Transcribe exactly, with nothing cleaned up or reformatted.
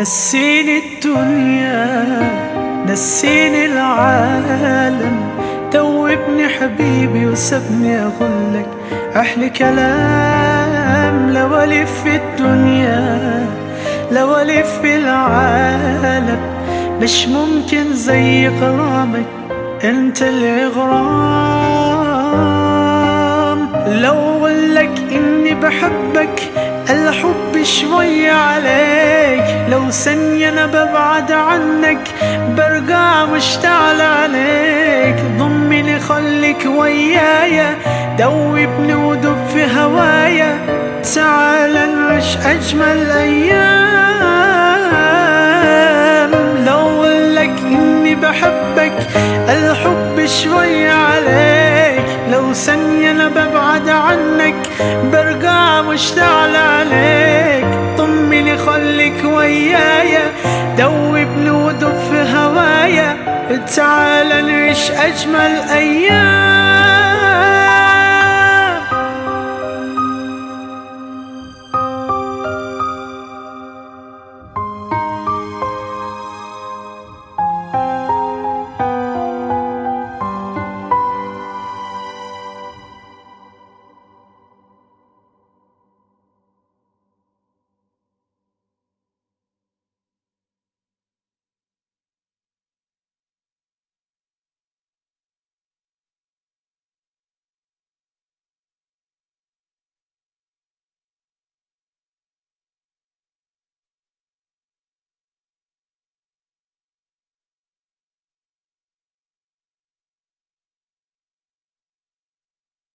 نسيني الدنيا، نسيني العالم، دوبني حبيبي وسبني أقولك أحلى كلام. لو ألف في الدنيا، لو ألف في العالم، مش ممكن زي غرامك انت الإغرام. لو أقولك إني بحبك الحب شوية عليك، لو ثانية أنا ببعد عنك برجع مشتعل عليك. ضمني خليك ويايا، دوبني ودب في هوايا، تعال نعيش أجمل أيام. لو أقولك إني بحبك الحب شوية عليك، لو ثانية أنا ببعد عنك برجع مشتعل عليك. طمني خليك ويايا، دوبني ودب في هوايا، تعال نعيش أجمل أيام.